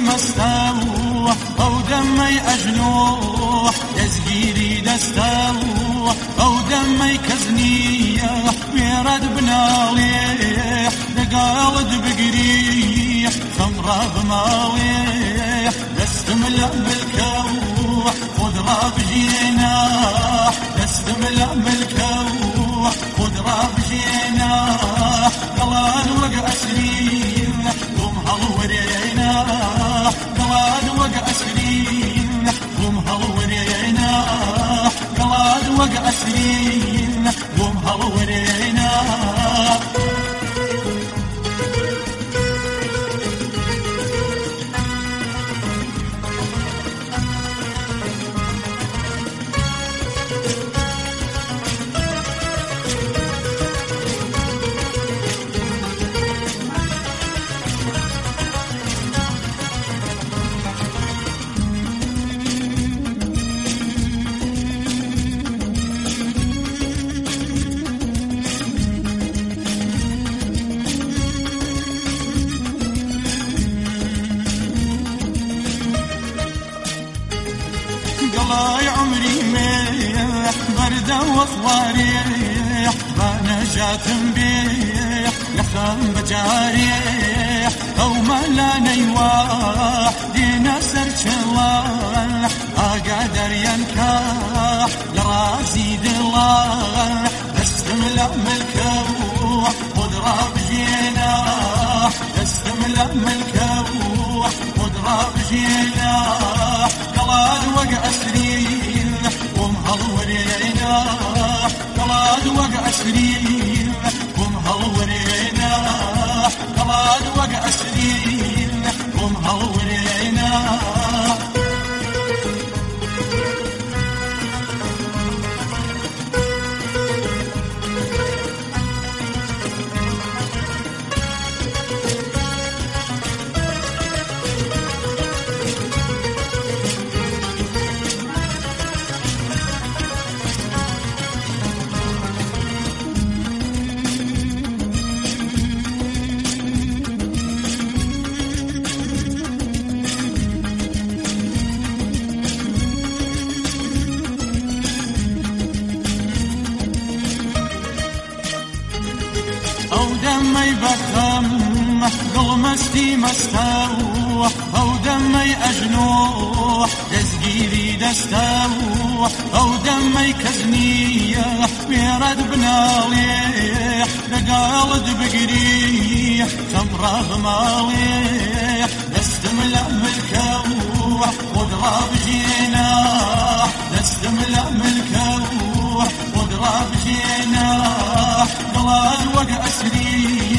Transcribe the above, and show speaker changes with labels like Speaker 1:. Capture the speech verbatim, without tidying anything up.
Speaker 1: مستوح أو دمي أجنوح يزجيري دستوح أو دمي كزنية ويرد بناليح دقالد بقريح خمرة بماليح دستملأ بالكوح خضرة بجيناح دستملأ بالكوح خضرة بجيناح قلال وقع سنين قم هالورينا قلال وقع سنين قم هالورينا قلال وقع سنين قم هالورينا قلاي عمري ميح بردة وصواريح ما نجات بيح يخم بجاريح أو ما لا نيواح دينا سرش الله أقدر ينكاح لرازي دلاح استملأ ملكوح خضرة بجيناح استملأ ملكوح خضرة بجيناح قلاد وقع سنين ومهالورينا قلاد وقع سنين ومهالورينا قلاد وقع سنين ومهالورينا أو دمي بخم قلمستي مستوح أو دمي أجنوح دزقيري دستوح أو دمي كزنية بيرد بناليح دقالد بقريح خمرة بماليح دستملأ بالكوح خضرة بجيناح دستملأ بالكوح خضرة بجيناح قلال وقع سنين